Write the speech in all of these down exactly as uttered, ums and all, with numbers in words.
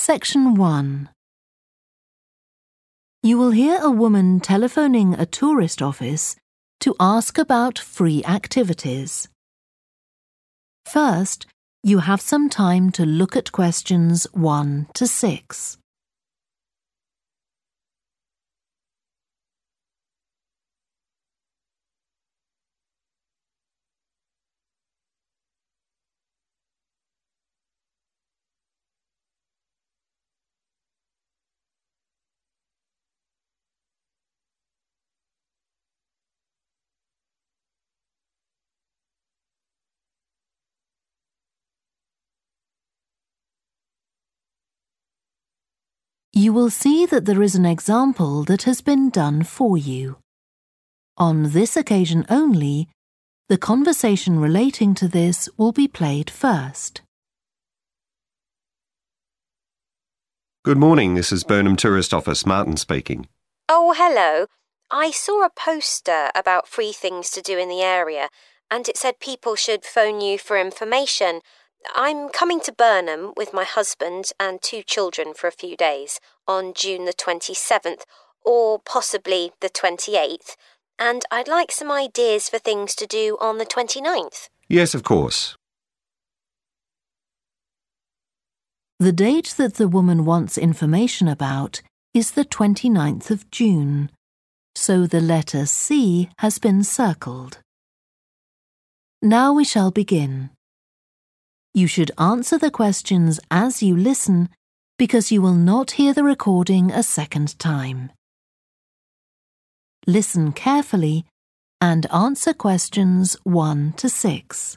Section one. You will hear a woman telephoning a tourist office to ask about free activities. First, you have some time to look at questions one to six. You will see that there is an example that has been done for you. On this occasion only, the conversation relating to this will be played first. Good morning, this is Burnham Tourist Office, Martin speaking. Oh, hello. I saw a poster about free things to do in the area, and it said people should phone you for information. I'm coming to Burnham with my husband and two children for a few days on June the twenty-seventh or possibly the twenty-eighth, and I'd like some ideas for things to do on the twenty-ninth. Yes, of course. The date that the woman wants information about is the twenty-ninth of June, so the letter C has been circled. Now we shall begin. You should answer the questions as you listen because you will not hear the recording a second time. Listen carefully and answer questions one to six.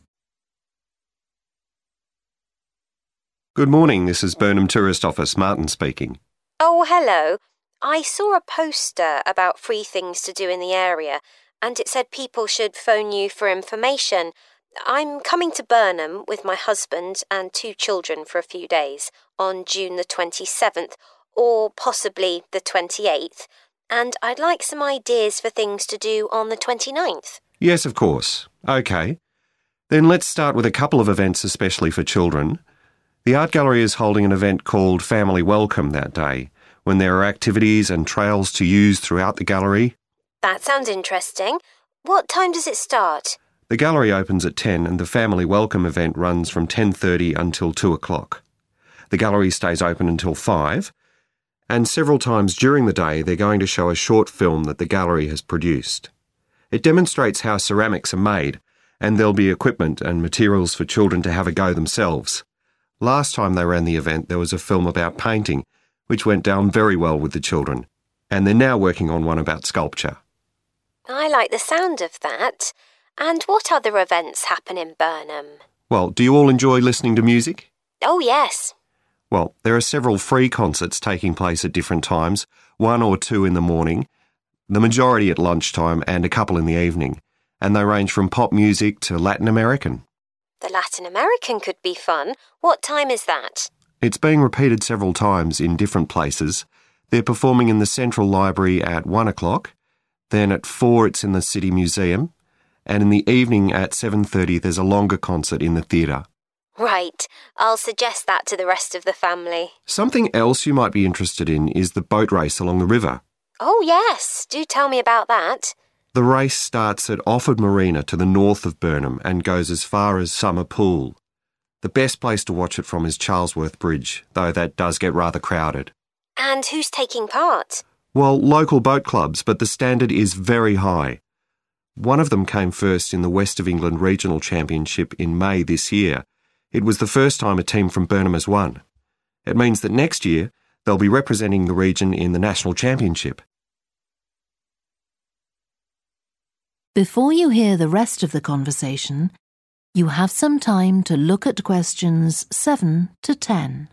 Good morning, this is Burnham Tourist Office, Martin speaking. Oh, hello. I saw a poster about free things to do in the area, and it said people should phone you for information. I'm coming to Burnham with my husband and two children for a few days on June the twenty-seventh or possibly the twenty-eighth, and I'd like some ideas for things to do on the twenty-ninth. Yes, of course. OK. Then let's start with a couple of events especially for children. The art gallery is holding an event called Family Welcome that day, when there are activities and trails to use throughout the gallery. That sounds interesting. What time does it start? The gallery opens at ten and the Family Welcome event runs from ten thirty until two o'clock. The gallery stays open until five, and several times during the day they're going to show a short film that the gallery has produced. It demonstrates how ceramics are made, and there'll be equipment and materials for children to have a go themselves. Last time they ran the event there was a film about painting, which went down very well with the children, and they're now working on one about sculpture. I like the sound of that. And what other events happen in Burnham? Well, do you all enjoy listening to music? Oh, yes. Well, there are several free concerts taking place at different times, one or two in the morning, the majority at lunchtime and a couple in the evening, and they range from pop music to Latin American. The Latin American could be fun. What time is that? It's being repeated several times in different places. They're performing in the Central Library at one o'clock, then at four it's in the City Museum, and in the evening at seven thirty there's a longer concert in the theatre. Right. I'll suggest that to the rest of the family. Something else you might be interested in is the boat race along the river. Oh, yes. Do tell me about that. The race starts at Offord Marina to the north of Burnham and goes as far as Summer Pool. The best place to watch it from is Charlesworth Bridge, though that does get rather crowded. And who's taking part? Well, local boat clubs, but the standard is very high. One of them came first in the West of England Regional Championship in May this year. It was the first time a team from Burnham has won. It means that next year they'll be representing the region in the National Championship. Before you hear the rest of the conversation, you have some time to look at questions seven to ten.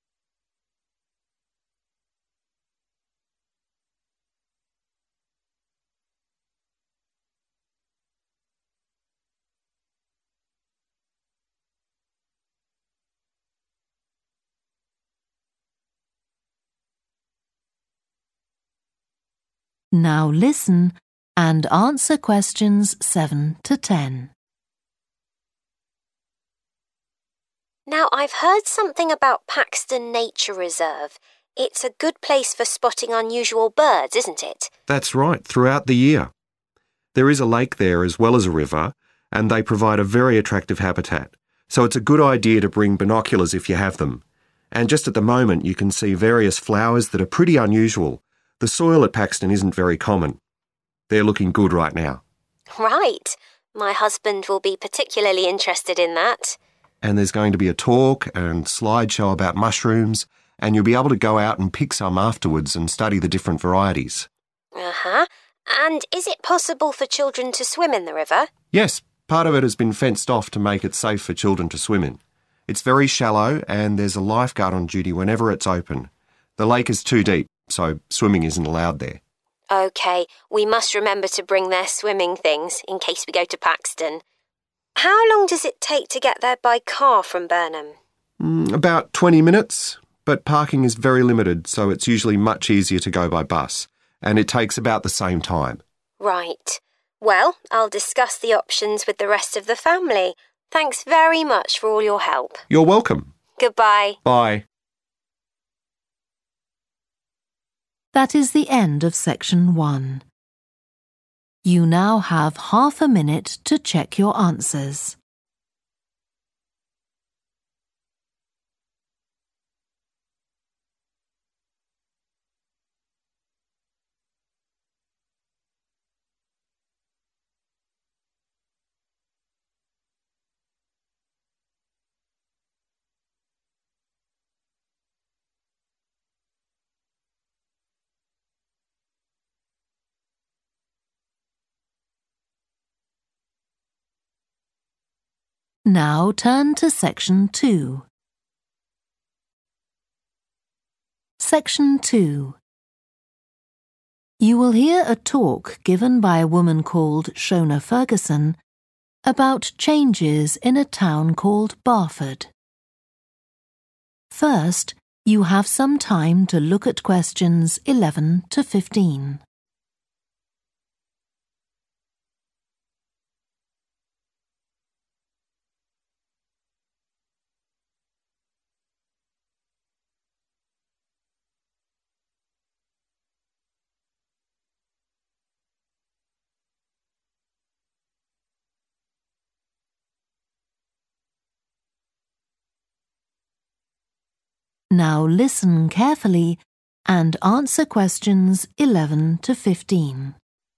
Now listen and answer questions seven to ten. Now, I've heard something about Paxton Nature Reserve. It's a good place for spotting unusual birds, isn't it? That's right, throughout the year. There is a lake there as well as a river, and they provide a very attractive habitat. So it's a good idea to bring binoculars if you have them. And just at the moment, you can see various flowers that are pretty unusual. The soil at Paxton isn't very common. They're looking good right now. Right. My husband will be particularly interested in that. And there's going to be a talk and slideshow about mushrooms, and you'll be able to go out and pick some afterwards and study the different varieties. Uh-huh. And is it possible for children to swim in the river? Yes, part of it has been fenced off to make it safe for children to swim in. It's very shallow and there's a lifeguard on duty whenever it's open. The lake is too deep, so swimming isn't allowed there. OK, we must remember to bring their swimming things in case we go to Paxton. How long does it take to get there by car from Burnham? Mm, about twenty minutes, but parking is very limited, so it's usually much easier to go by bus, and it takes about the same time. Right. Well, I'll discuss the options with the rest of the family. Thanks very much for all your help. You're welcome. Goodbye. Bye. That is the end of section one. You now have half a minute to check your answers. Now turn to section two. Section two. You will hear a talk given by a woman called Shona Ferguson about changes in a town called Barford. First, you have some time to look at questions eleven to fifteen. Now listen carefully and answer questions eleven to fifteen.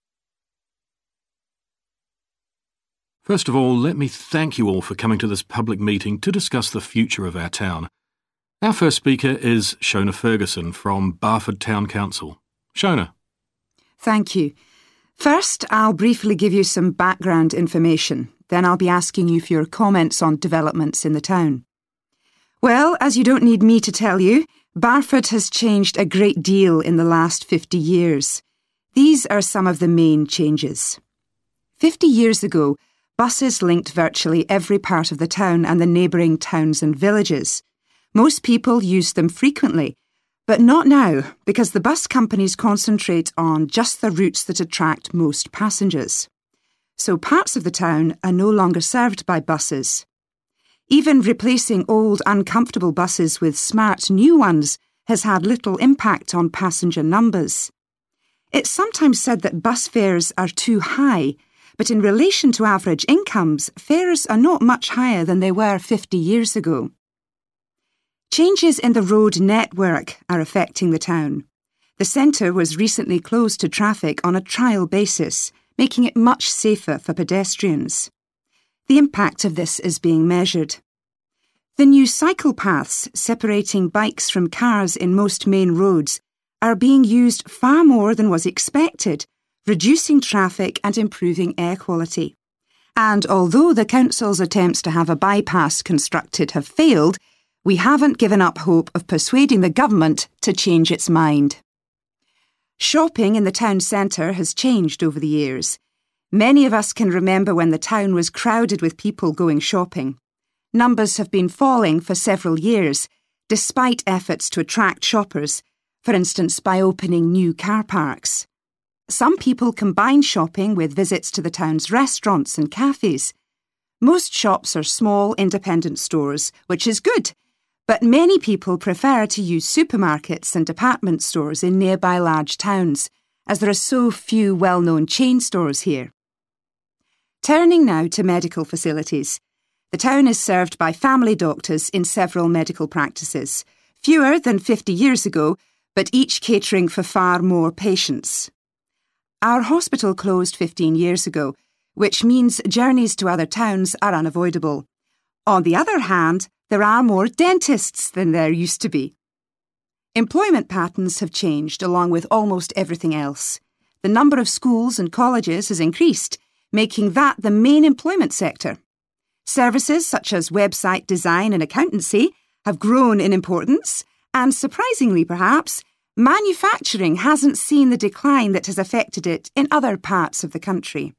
First of all, let me thank you all for coming to this public meeting to discuss the future of our town. Our first speaker is Shona Ferguson from Barford Town Council. Shona. Thank you. First, I'll briefly give you some background information. Then I'll be asking you for your comments on developments in the town. Well, as you don't need me to tell you, Barford has changed a great deal in the last fifty years. These are some of the main changes. Fifty years ago, buses linked virtually every part of the town and the neighbouring towns and villages. Most people used them frequently, but not now, because the bus companies concentrate on just the routes that attract most passengers. So parts of the town are no longer served by buses. Even replacing old, uncomfortable buses with smart new ones has had little impact on passenger numbers. It's sometimes said that bus fares are too high, but in relation to average incomes, fares are not much higher than they were fifty years ago. Changes in the road network are affecting the town. The centre was recently closed to traffic on a trial basis, making it much safer for pedestrians. The impact of this is being measured. The new cycle paths separating bikes from cars in most main roads are being used far more than was expected, reducing traffic and improving air quality. And although the council's attempts to have a bypass constructed have failed, we haven't given up hope of persuading the government to change its mind. Shopping in the town centre has changed over the years. Many of us can remember when the town was crowded with people going shopping. Numbers have been falling for several years, despite efforts to attract shoppers, for instance by opening new car parks. Some people combine shopping with visits to the town's restaurants and cafes. Most shops are small, independent stores, which is good, but many people prefer to use supermarkets and department stores in nearby large towns, as there are so few well-known chain stores here. Turning now to medical facilities. The town is served by family doctors in several medical practices, fewer than fifty years ago, but each catering for far more patients. Our hospital closed fifteen years ago, which means journeys to other towns are unavoidable. On the other hand, there are more dentists than there used to be. Employment patterns have changed along with almost everything else. The number of schools and colleges has increased, making that the main employment sector. Services such as website design and accountancy have grown in importance, and surprisingly perhaps, manufacturing hasn't seen the decline that has affected it in other parts of the country.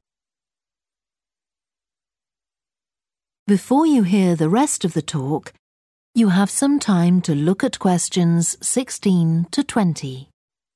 Before you hear the rest of the talk, you have some time to look at questions sixteen to twenty.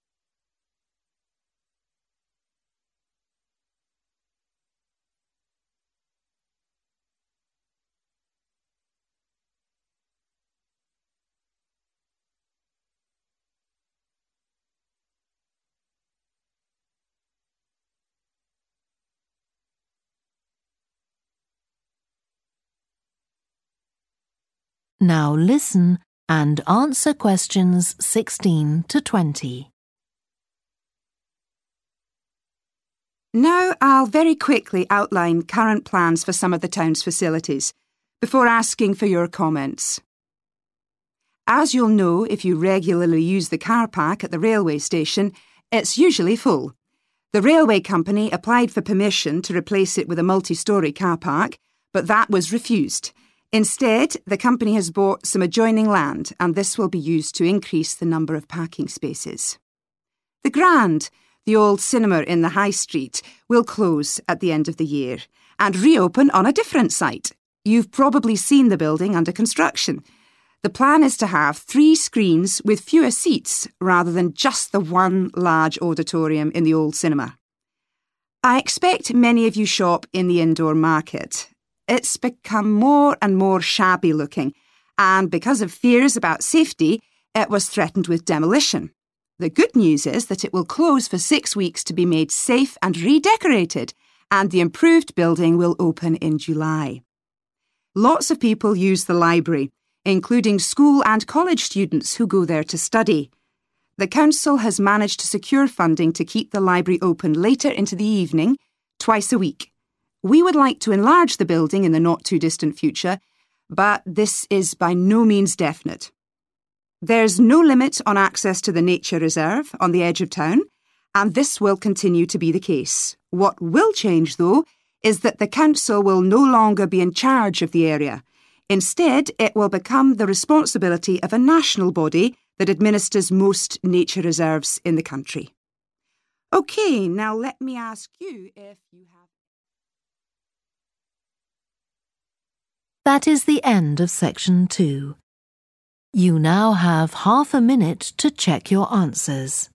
Now listen and answer questions sixteen to twenty. Now I'll very quickly outline current plans for some of the town's facilities, before asking for your comments. As you'll know if you regularly use the car park at the railway station, it's usually full. The railway company applied for permission to replace it with a multi-storey car park, but that was refused. Instead, the company has bought some adjoining land, and this will be used to increase the number of parking spaces. The Grand, the old cinema in the High Street, will close at the end of the year and reopen on a different site. You've probably seen the building under construction. The plan is to have three screens with fewer seats rather than just the one large auditorium in the old cinema. I expect many of you shop in the indoor market. It's become more and more shabby looking, and because of fears about safety, it was threatened with demolition. The good news is that it will close for six weeks to be made safe and redecorated, and the improved building will open in July. Lots of people use the library, including school and college students who go there to study. The council has managed to secure funding to keep the library open later into the evening, twice a week. We would like to enlarge the building in the not-too-distant future, but this is by no means definite. There's no limit on access to the nature reserve on the edge of town, and this will continue to be the case. What will change, though, is that the council will no longer be in charge of the area. Instead, it will become the responsibility of a national body that administers most nature reserves in the country. OK, now let me ask you if you have... That is the end of section two. You now have half a minute to check your answers.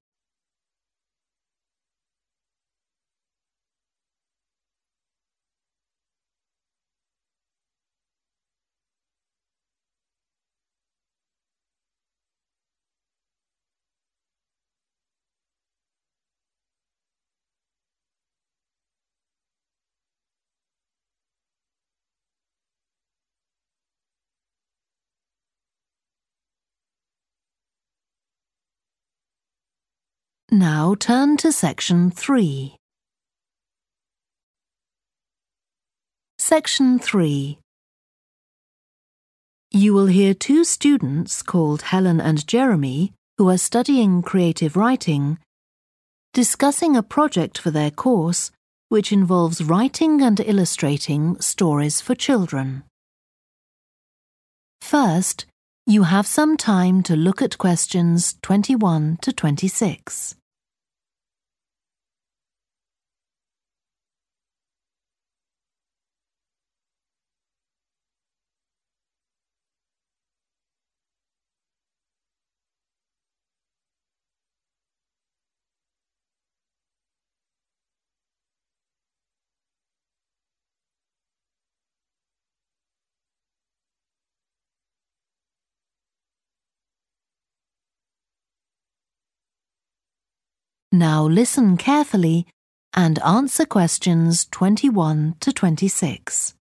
Now turn to section three. Section three. You will hear two students called Helen and Jeremy, who are studying creative writing, discussing a project for their course which involves writing and illustrating stories for children. First, you have some time to look at questions twenty-one to twenty-six. Now listen carefully and answer questions twenty-one to twenty-six.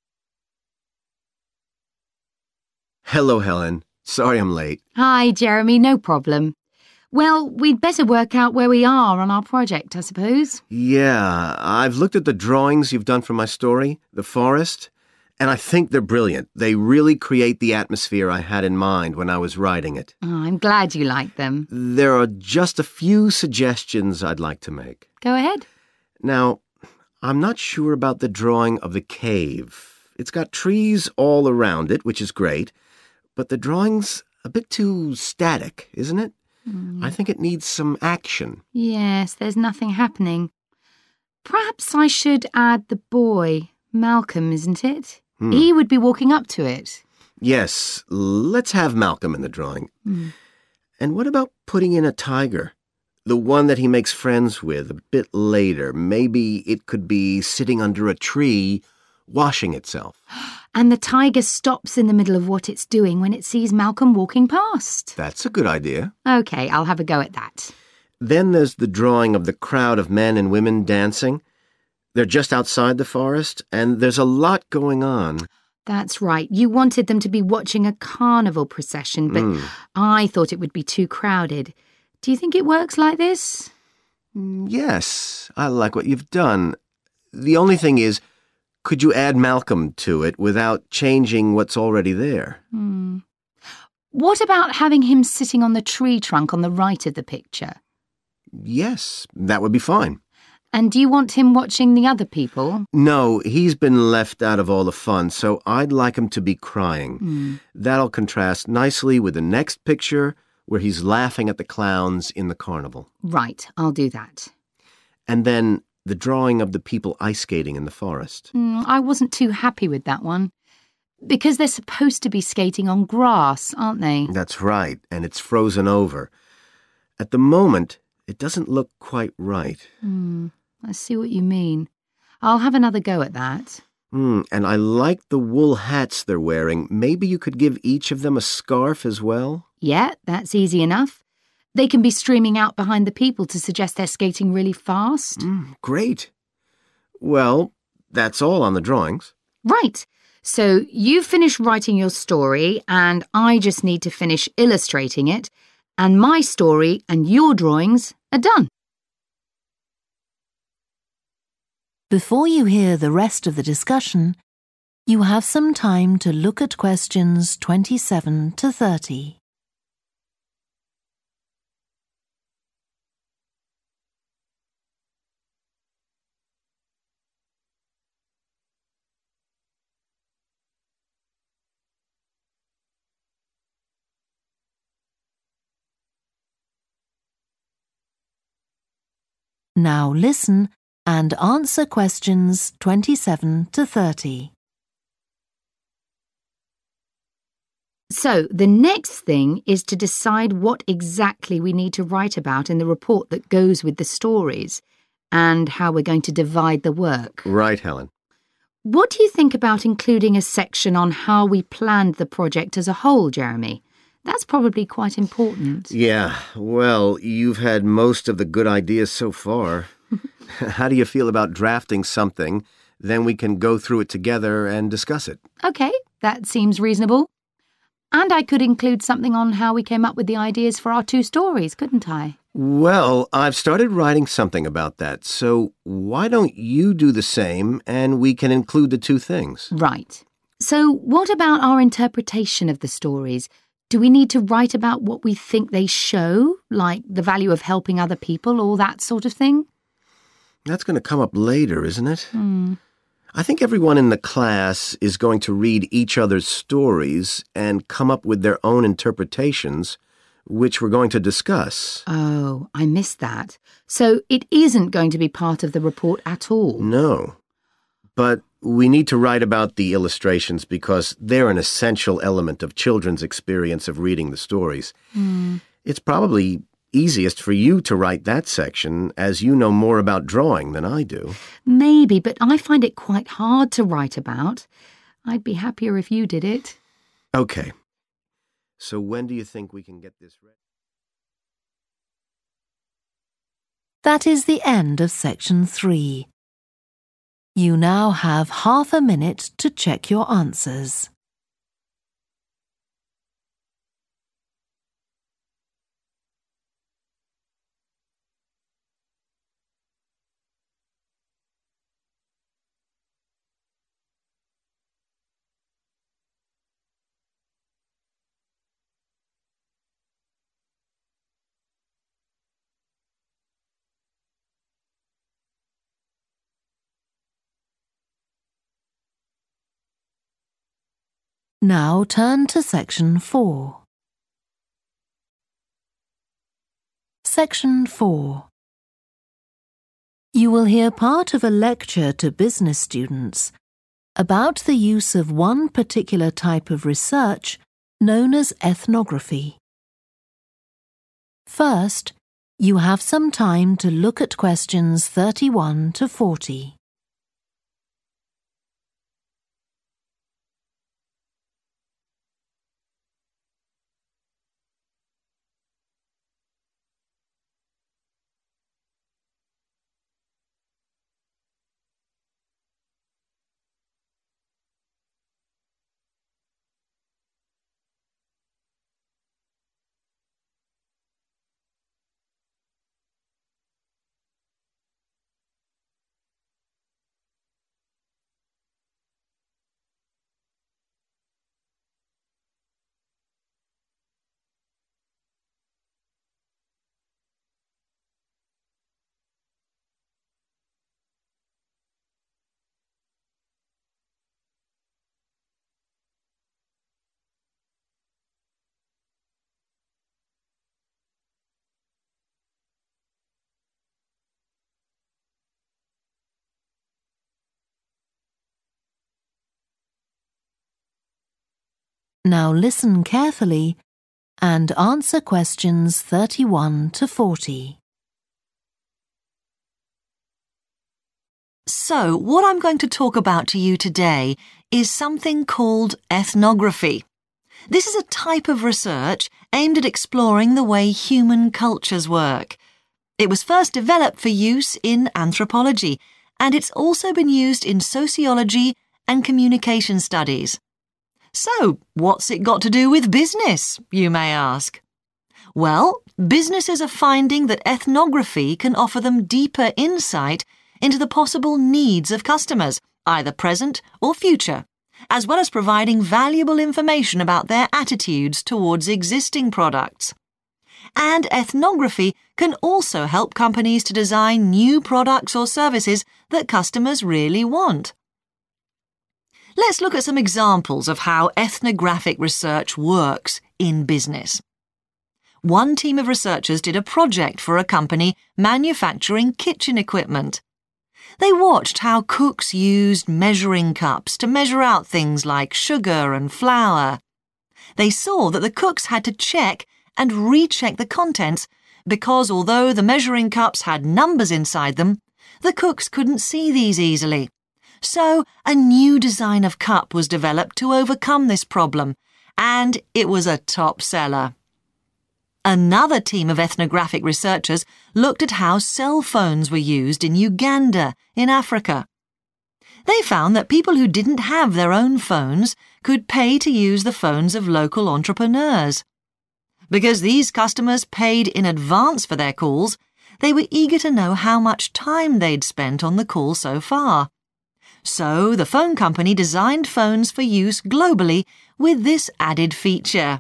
Hello, Helen. Sorry I'm late. Hi, Jeremy, no problem. Well, we'd better work out where we are on our project, I suppose. Yeah, I've looked at the drawings you've done for my story, The Forest, and I think they're brilliant. They really create the atmosphere I had in mind when I was writing it. Oh, I'm glad you like them. There are just a few suggestions I'd like to make. Go ahead. Now, I'm not sure about the drawing of the cave. It's got trees all around it, which is great, but the drawing's a bit too static, isn't it? Mm. I think it needs some action. Yes, there's nothing happening. Perhaps I should add the boy, Malcolm, isn't it? Hmm. He would be walking up to it. Yes, let's have Malcolm in the drawing. Mm. And what about putting in a tiger? The one that he makes friends with a bit later. Maybe it could be sitting under a tree, washing itself. And the tiger stops in the middle of what it's doing when it sees Malcolm walking past. That's a good idea. OK, I'll have a go at that. Then there's the drawing of the crowd of men and women dancing. They're just outside the forest, and there's a lot going on. That's right. You wanted them to be watching a carnival procession, but mm. I thought it would be too crowded. Do you think it works like this? Yes, I like what you've done. The only thing is, could you add Malcolm to it without changing what's already there? Hmm. What about having him sitting on the tree trunk on the right of the picture? Yes, that would be fine. And do you want him watching the other people? No, he's been left out of all the fun, so I'd like him to be crying. Mm. That'll contrast nicely with the next picture where he's laughing at the clowns in the carnival. Right, I'll do that. And then the drawing of the people ice skating in the forest. Mm, I wasn't too happy with that one. Because they're supposed to be skating on grass, aren't they? That's right, and it's frozen over. At the moment, it doesn't look quite right. Mm, I see what you mean. I'll have another go at that. Mm, and I like the wool hats they're wearing. Maybe you could give each of them a scarf as well? Yeah, that's easy enough. They can be streaming out behind the people to suggest they're skating really fast. Mm, great. Well, that's all on the drawings. Right. So you've finished writing your story and I just need to finish illustrating it, and my story and your drawings are done. Before you hear the rest of the discussion, you have some time to look at questions twenty-seven to thirty. Now listen and answer questions twenty-seven to thirty. So, the next thing is to decide what exactly we need to write about in the report that goes with the stories, and how we're going to divide the work. Right, Helen. What do you think about including a section on how we planned the project as a whole, Jeremy? That's probably quite important. Yeah, well, you've had most of the good ideas so far. How do you feel about drafting something? Then we can go through it together and discuss it. OK, that seems reasonable. And I could include something on how we came up with the ideas for our two stories, couldn't I? Well, I've started writing something about that, so why don't you do the same and we can include the two things? Right. So what about our interpretation of the stories? Do we need to write about what we think they show, like the value of helping other people or that sort of thing? That's going to come up later, isn't it? Hmm. I think everyone in the class is going to read each other's stories and come up with their own interpretations, which we're going to discuss. Oh, I missed that. So it isn't going to be part of the report at all? No. But we need to write about the illustrations because they're an essential element of children's experience of reading the stories. Mm. It's probably easiest for you to write that section, as you know more about drawing than I do. Maybe, but I find it quite hard to write about. I'd be happier if you did it. Okay. So when do you think we can get this ready? That is the end of section three. You now have half a minute to check your answers. Now turn to section four. Section four. You will hear part of a lecture to business students about the use of one particular type of research known as ethnography. First, you have some time to look at questions thirty-one to forty. Now listen carefully and answer questions thirty-one to forty. So, what I'm going to talk about to you today is something called ethnography. This is a type of research aimed at exploring the way human cultures work. It was first developed for use in anthropology, and it's also been used in sociology and communication studies. So, what's it got to do with business, you may ask? Well, businesses are finding that ethnography can offer them deeper insight into the possible needs of customers, either present or future, as well as providing valuable information about their attitudes towards existing products. And ethnography can also help companies to design new products or services that customers really want. Let's look at some examples of how ethnographic research works in business. One team of researchers did a project for a company manufacturing kitchen equipment. They watched how cooks used measuring cups to measure out things like sugar and flour. They saw that the cooks had to check and recheck the contents because although the measuring cups had numbers inside them, the cooks couldn't see these easily. So, a new design of cup was developed to overcome this problem, and it was a top seller. Another team of ethnographic researchers looked at how cell phones were used in Uganda, in Africa. They found that people who didn't have their own phones could pay to use the phones of local entrepreneurs. Because these customers paid in advance for their calls, they were eager to know how much time they'd spent on the call so far. So the phone company designed phones for use globally with this added feature.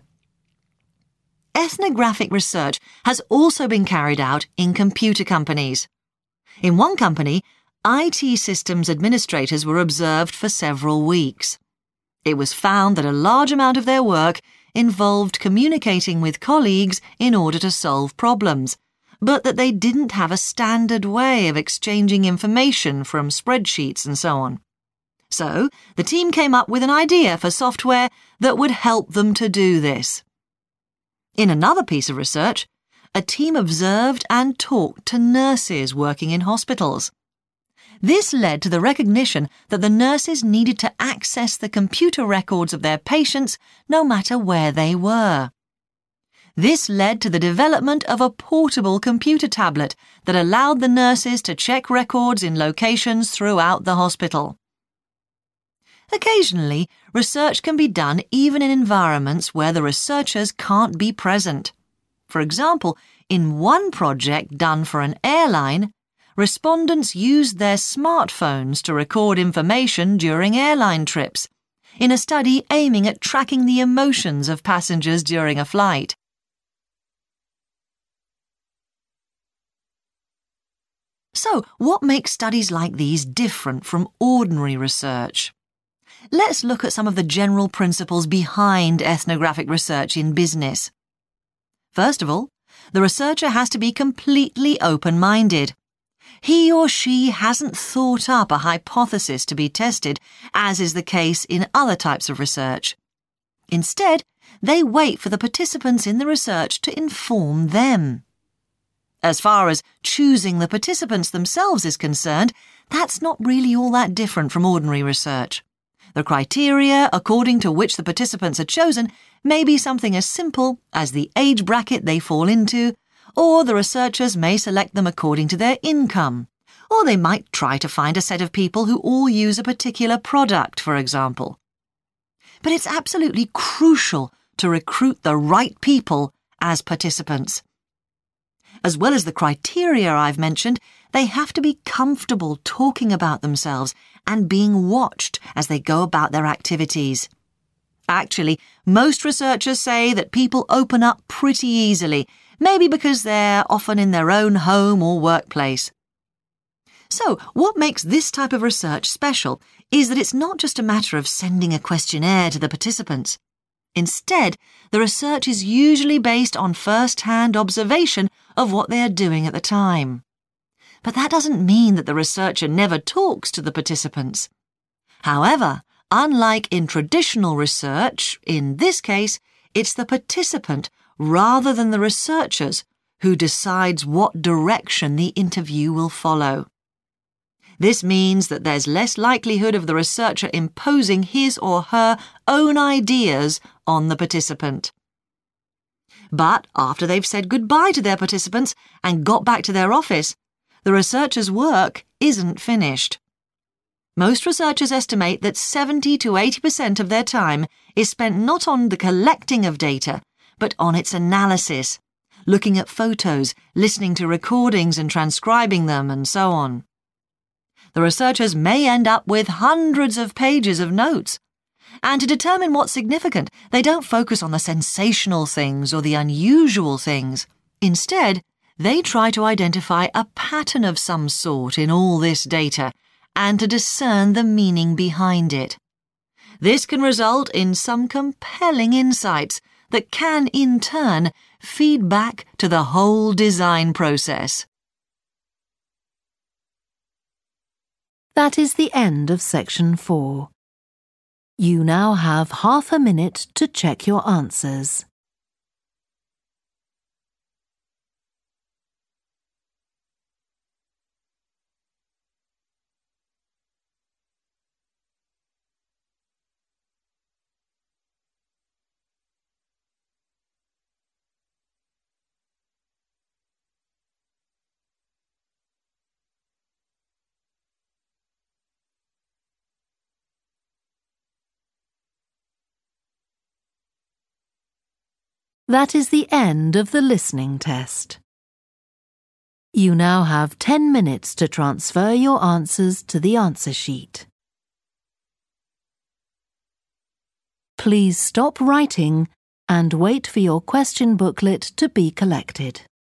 Ethnographic research has also been carried out in computer companies. In one company, I T systems administrators were observed for several weeks. It was found that a large amount of their work involved communicating with colleagues in order to solve problems, but that they didn't have a standard way of exchanging information from spreadsheets and so on. So, the team came up with an idea for software that would help them to do this. In another piece of research, a team observed and talked to nurses working in hospitals. This led to the recognition that the nurses needed to access the computer records of their patients no matter where they were. This led to the development of a portable computer tablet that allowed the nurses to check records in locations throughout the hospital. Occasionally, research can be done even in environments where the researchers can't be present. For example, in one project done for an airline, respondents used their smartphones to record information during airline trips, in a study aiming at tracking the emotions of passengers during a flight. So, what makes studies like these different from ordinary research? Let's look at some of the general principles behind ethnographic research in business. First of all, the researcher has to be completely open-minded. He or she hasn't thought up a hypothesis to be tested, as is the case in other types of research. Instead, they wait for the participants in the research to inform them. As far as choosing the participants themselves is concerned, that's not really all that different from ordinary research. The criteria according to which the participants are chosen may be something as simple as the age bracket they fall into, or the researchers may select them according to their income, or they might try to find a set of people who all use a particular product, for example. But it's absolutely crucial to recruit the right people as participants. As well as the criteria I've mentioned, they have to be comfortable talking about themselves and being watched as they go about their activities. Actually, most researchers say that people open up pretty easily, maybe because they're often in their own home or workplace. So, what makes this type of research special is that it's not just a matter of sending a questionnaire to the participants. Instead, the research is usually based on first-hand observation of what they are doing at the time. But that doesn't mean that the researcher never talks to the participants. However, unlike in traditional research, in this case, it's the participant rather than the researchers who decides what direction the interview will follow. This means that there's less likelihood of the researcher imposing his or her own ideas on the participant. But after they've said goodbye to their participants and got back to their office, the researcher's work isn't finished. Most researchers estimate that seventy to eighty percent of their time is spent not on the collecting of data, but on its analysis, looking at photos, listening to recordings and transcribing them, and so on. The researchers may end up with hundreds of pages of notes. And to determine what's significant, they don't focus on the sensational things or the unusual things. Instead, they try to identify a pattern of some sort in all this data and to discern the meaning behind it. This can result in some compelling insights that can, in turn, feed back to the whole design process. That is the end of section four. You now have half a minute to check your answers. That is the end of the listening test. You now have ten minutes to transfer your answers to the answer sheet. Please stop writing and wait for your question booklet to be collected.